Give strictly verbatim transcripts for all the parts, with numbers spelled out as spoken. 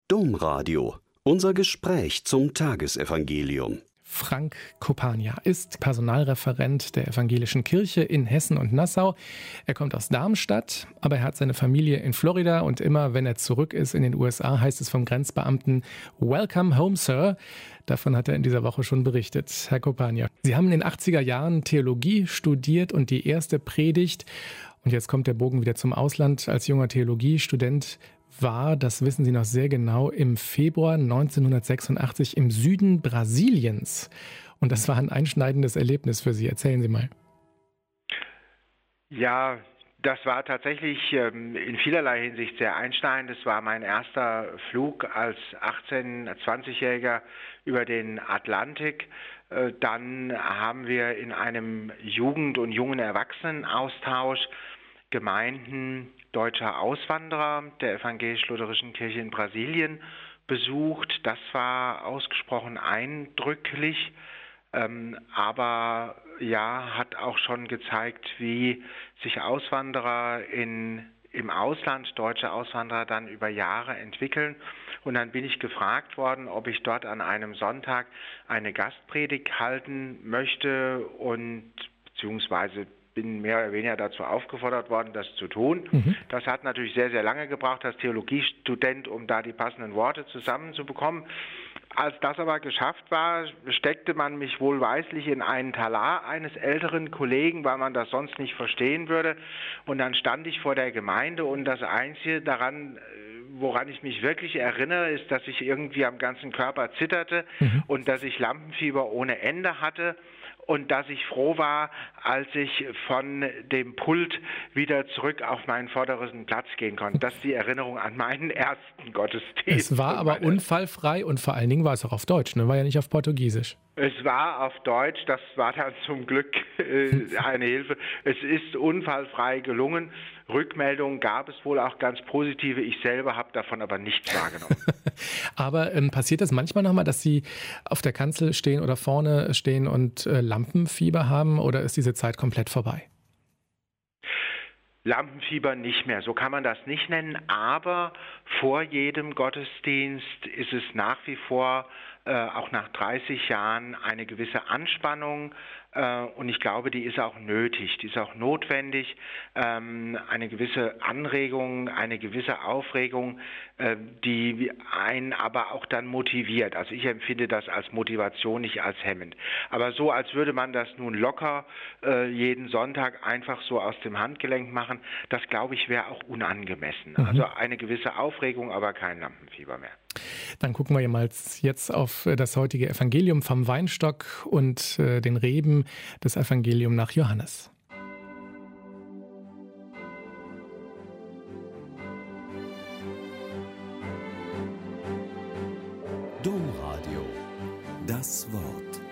Domradio. Unser Gespräch zum Tagesevangelium. Frank Kopania ist Personalreferent der Evangelischen Kirche in Hessen und Nassau. Er kommt aus Darmstadt, aber er hat seine Familie in Florida und immer, wenn er zurück ist in den U S A, heißt es vom Grenzbeamten "Welcome home, Sir". Davon hat er in dieser Woche schon berichtet. Herr Kopania, Sie haben in den achtziger Jahren Theologie studiert und die erste Predigt. Und jetzt kommt der Bogen wieder zum Ausland. Als junger Theologiestudent war, das wissen Sie noch sehr genau, im Februar neunzehnhundertsechsundachtzig im Süden Brasiliens. Und das war ein einschneidendes Erlebnis für Sie. Erzählen Sie mal. Ja, das war tatsächlich ähm, in vielerlei Hinsicht sehr einschneidend. Es war mein erster Flug als achtzehn-, zwanzigjähriger über den Atlantik. Äh, dann haben wir in einem Jugend- und jungen Erwachsenenaustausch Gemeinden deutscher Auswanderer der evangelisch-lutherischen Kirche in Brasilien besucht. Das war ausgesprochen eindrücklich, ähm, aber ja, hat auch schon gezeigt, wie sich Auswanderer in, im Ausland, deutsche Auswanderer dann über Jahre entwickeln. Und dann bin ich gefragt worden, ob ich dort an einem Sonntag eine Gastpredigt halten möchte und beziehungsweise bin mehr oder weniger dazu aufgefordert worden, das zu tun. Mhm. Das hat natürlich sehr, sehr lange gebraucht als Theologiestudent, um da die passenden Worte zusammenzubekommen. Als das aber geschafft war, steckte man mich wohlweislich in einen Talar eines älteren Kollegen, weil man das sonst nicht verstehen würde. Und dann stand ich vor der Gemeinde und das Einzige daran, woran ich mich wirklich erinnere, ist, dass ich irgendwie am ganzen Körper zitterte mhm. und dass ich Lampenfieber ohne Ende hatte. Und dass ich froh war, als ich von dem Pult wieder zurück auf meinen vorderen Platz gehen konnte. Das ist die Erinnerung an meinen ersten Gottesdienst. Es war aber unfallfrei und vor allen Dingen war es auch auf Deutsch, ne? War ja nicht auf Portugiesisch. Es war auf Deutsch, das war dann zum Glück äh, eine Hilfe. Es ist unfallfrei gelungen. Rückmeldungen gab es wohl auch ganz positive. Ich selber habe davon aber nichts wahrgenommen. Aber ähm, passiert das manchmal nochmal, dass Sie auf der Kanzel stehen oder vorne stehen und äh, Lampenfieber haben, oder ist diese Zeit komplett vorbei? Lampenfieber nicht mehr, so kann man das nicht nennen, aber vor jedem Gottesdienst ist es nach wie vor, äh, auch nach dreißig Jahren, eine gewisse Anspannung äh, und ich glaube, die ist auch nötig, die ist auch notwendig, ähm, eine gewisse Anregung, eine gewisse Aufregung, äh, die einen aber auch dann motiviert. Also ich empfinde das als Motivation, nicht als hemmend. Aber so, als würde man das nun locker äh, jeden Sonntag einfach so aus dem Handgelenk machen, das glaube ich wäre auch unangemessen. Mhm. Also eine gewisse Aufregung, aber kein Lampenfieber mehr. Dann gucken wir mal jetzt auf das heutige Evangelium vom Weinstock und äh, den Reben, das Evangelium nach Johannes. Domradio. Das Wort.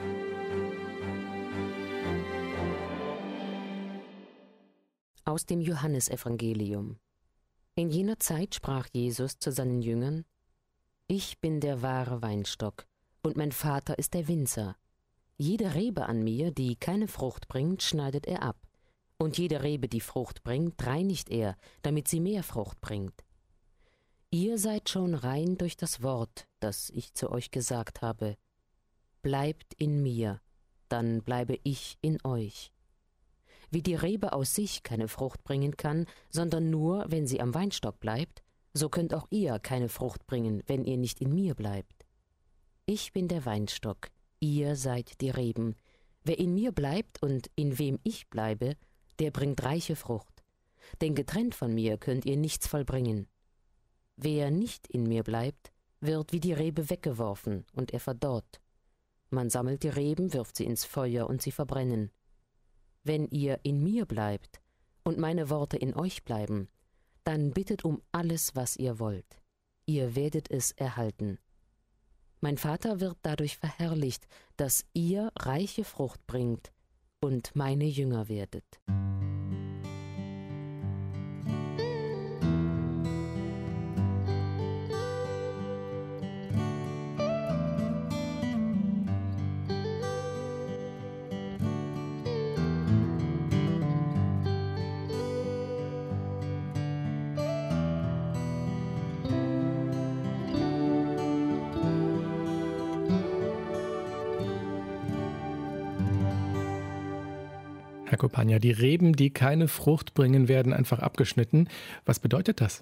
Aus dem Johannesevangelium. In jener Zeit sprach Jesus zu seinen Jüngern: Ich bin der wahre Weinstock, und mein Vater ist der Winzer. Jede Rebe an mir, die keine Frucht bringt, schneidet er ab. Und jede Rebe, die Frucht bringt, reinigt er, damit sie mehr Frucht bringt. Ihr seid schon rein durch das Wort, das ich zu euch gesagt habe. Bleibt in mir, dann bleibe ich in euch. Wie die Rebe aus sich keine Frucht bringen kann, sondern nur, wenn sie am Weinstock bleibt, so könnt auch ihr keine Frucht bringen, wenn ihr nicht in mir bleibt. Ich bin der Weinstock, ihr seid die Reben. Wer in mir bleibt und in wem ich bleibe, der bringt reiche Frucht. Denn getrennt von mir könnt ihr nichts vollbringen. Wer nicht in mir bleibt, wird wie die Rebe weggeworfen und er verdorrt. Man sammelt die Reben, wirft sie ins Feuer und sie verbrennen. Wenn ihr in mir bleibt und meine Worte in euch bleiben, dann bittet um alles, was ihr wollt. Ihr werdet es erhalten. Mein Vater wird dadurch verherrlicht, dass ihr reiche Frucht bringt und meine Jünger werdet. Herr Kopania, die Reben, die keine Frucht bringen, werden einfach abgeschnitten. Was bedeutet das?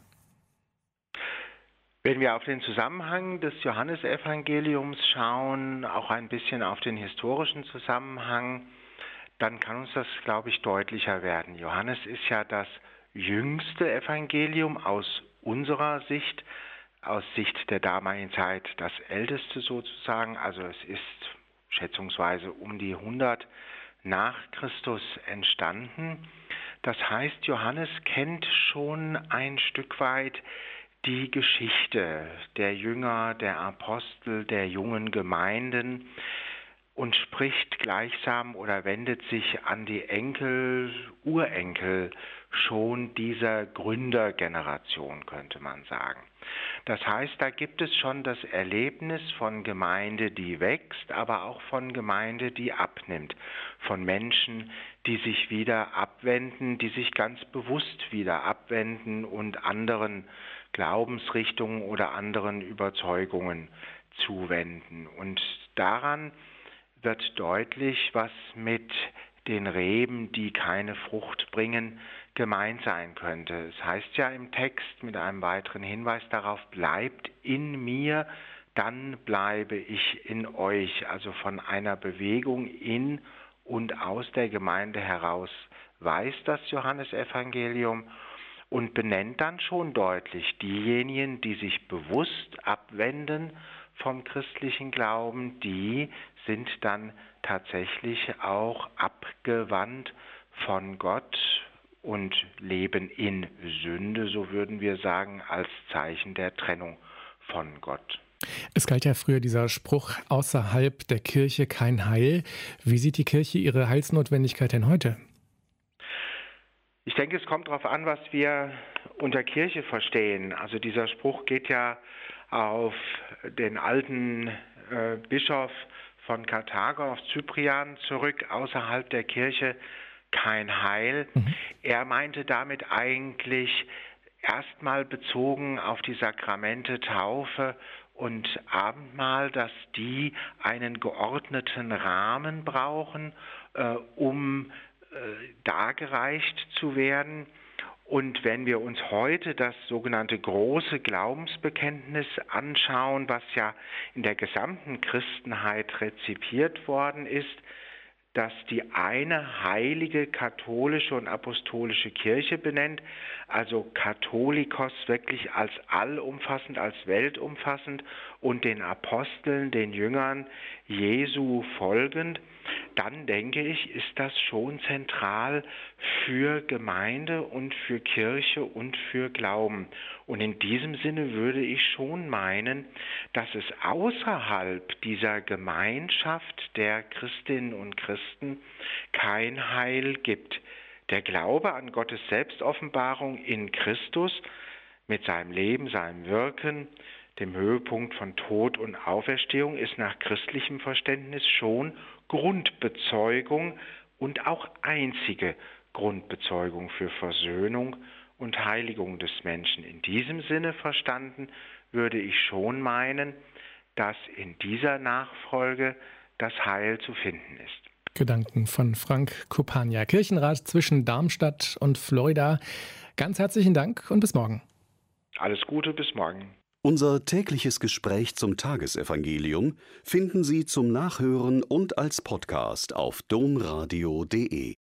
Wenn wir auf den Zusammenhang des Johannesevangeliums schauen, auch ein bisschen auf den historischen Zusammenhang, dann kann uns das, glaube ich, deutlicher werden. Johannes ist ja das jüngste Evangelium aus unserer Sicht, aus Sicht der damaligen Zeit das älteste sozusagen. Also es ist schätzungsweise um die hundert nach Christus entstanden. Das heißt, Johannes kennt schon ein Stück weit die Geschichte der Jünger, der Apostel, der jungen Gemeinden und spricht gleichsam oder wendet sich an die Enkel, Urenkel schon dieser Gründergeneration, könnte man sagen. Das heißt, da gibt es schon das Erlebnis von Gemeinde, die wächst, aber auch von Gemeinde, die abnimmt, von Menschen, die sich wieder abwenden, die sich ganz bewusst wieder abwenden und anderen Glaubensrichtungen oder anderen Überzeugungen zuwenden. Und daran wird deutlich, was mit den Reben, die keine Frucht bringen, gemeint sein könnte. Es heißt ja im Text mit einem weiteren Hinweis darauf, bleibt in mir, dann bleibe ich in euch. Also von einer Bewegung in und aus der Gemeinde heraus weiß das Johannesevangelium und benennt dann schon deutlich diejenigen, die sich bewusst abwenden vom christlichen Glauben, die sind dann tatsächlich auch abgewandt von Gott und leben in Sünde, so würden wir sagen, als Zeichen der Trennung von Gott. Es galt ja früher dieser Spruch, außerhalb der Kirche kein Heil. Wie sieht die Kirche ihre Heilsnotwendigkeit denn heute? Ich denke, es kommt darauf an, was wir unter Kirche verstehen. Also dieser Spruch geht ja auf den alten äh, Bischof von Karthago, auf Cyprian zurück, außerhalb der Kirche kein Heil. Mhm. Er meinte damit eigentlich erstmal bezogen auf die Sakramente Taufe und Abendmahl, dass die einen geordneten Rahmen brauchen, äh, um äh, dargereicht zu werden. Und wenn wir uns heute das sogenannte große Glaubensbekenntnis anschauen, was ja in der gesamten Christenheit rezipiert worden ist, dass die eine heilige katholische und apostolische Kirche benennt, also Katholikos wirklich als allumfassend, als weltumfassend und den Aposteln, den Jüngern Jesu folgend, dann denke ich, ist das schon zentral für Gemeinde und für Kirche und für Glauben. Und in diesem Sinne würde ich schon meinen, dass es außerhalb dieser Gemeinschaft der Christinnen und Christen kein Heil gibt. Der Glaube an Gottes Selbstoffenbarung in Christus mit seinem Leben, seinem Wirken, dem Höhepunkt von Tod und Auferstehung ist nach christlichem Verständnis schon Grundbezeugung und auch einzige Grundbezeugung für Versöhnung und Heiligung des Menschen. In diesem Sinne verstanden würde ich schon meinen, dass in dieser Nachfolge das Heil zu finden ist. Gedanken von Frank Kopania, Kirchenrat zwischen Darmstadt und Florida. Ganz herzlichen Dank und bis morgen. Alles Gute, bis morgen. Unser tägliches Gespräch zum Tagesevangelium finden Sie zum Nachhören und als Podcast auf domradio punkt de.